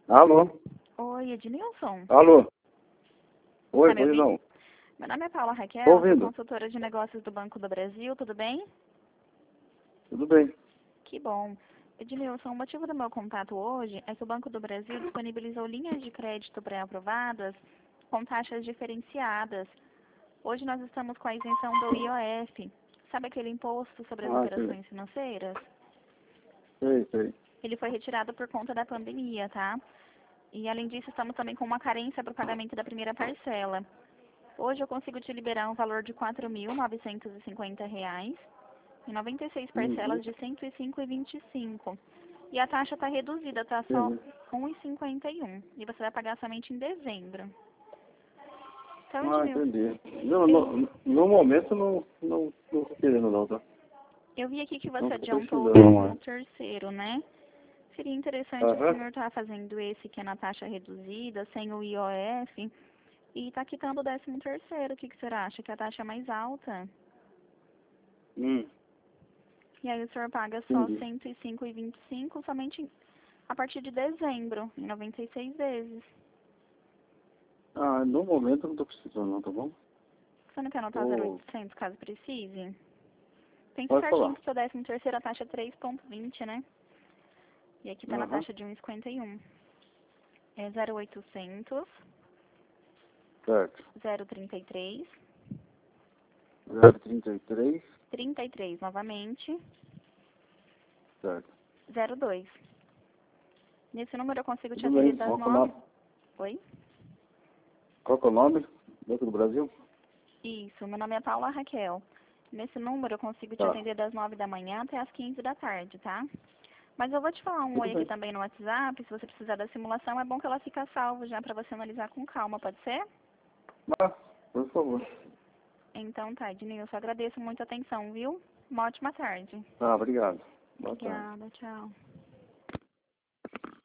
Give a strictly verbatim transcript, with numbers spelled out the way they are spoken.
Alô? Oi, Ednilson. Alô? Oi, Tá me pois ouvindo? não. Meu nome é Paula Raquel, Tô sou ouvindo. consultora de negócios do Banco do Brasil, tudo bem? Tudo bem. Que bom. Ednilson, o motivo do meu contato hoje é que o Banco do Brasil disponibilizou linhas de crédito pré-aprovadas com taxas diferenciadas. Hoje nós estamos com a isenção do I O F. Sabe aquele imposto sobre as Ah, sei. operações financeiras? Sei, sei. Ele foi retirado por conta da pandemia, tá? E além disso, estamos também com uma carência para o pagamento da primeira parcela. Hoje eu consigo te liberar um valor de quatro mil novecentos e cinquenta reais em noventa e seis Uhum. parcelas de cento e cinco reais e vinte e cinco centavos. E a taxa está reduzida, tá só Entendi. um real e cinquenta e um centavos. E você vai pagar somente em dezembro. Então, Ah, Edmilson, entendi. Não, eu, no, no momento não, não, não tô querendo não, tá? eu vi aqui que Não você tô adiantou o precisando décimo mais. terceiro, né? Seria interessante o Aham. senhor estar fazendo esse que é na taxa reduzida, sem o I O F, e está quitando o décimo terceiro. O que, que o senhor acha? Que a taxa é mais alta? Hum, E aí o senhor paga só entendi. cento e cinco reais e vinte e cinco centavos somente a partir de dezembro, em noventa e seis vezes. Ah, no momento eu não tô precisando não, tá bom? Você não quer anotar zero Tô... oitocentos caso precise? Pense Pode certinho falar. que seu décimo terceiro a taxa é três vírgula vinte, né? E aqui está na Aham. taxa de um vírgula cinquenta e um. É zero oitocentos, Certo. zero trinta e três, zero trinta e três. trinta e três novamente, Certo. zero dois. Nesse número eu consigo te Tudo atender bem. das Qual que é o nove. nome? Oi? Qual que é o nome? Banco do Brasil? Isso, meu nome é Paula Raquel. Nesse número eu consigo te Tá. atender das nove da manhã até as quinze da tarde, tá? Mas eu vou te falar um Tudo oi aqui bem. também no WhatsApp, se você precisar da simulação, é bom que ela fica salva já para você analisar com calma, pode ser? Ah, por favor. Então tá, Ednilson, agradeço muito a atenção, viu? Uma ótima tarde. Ah, obrigado. Boa tarde. Obrigada, tchau.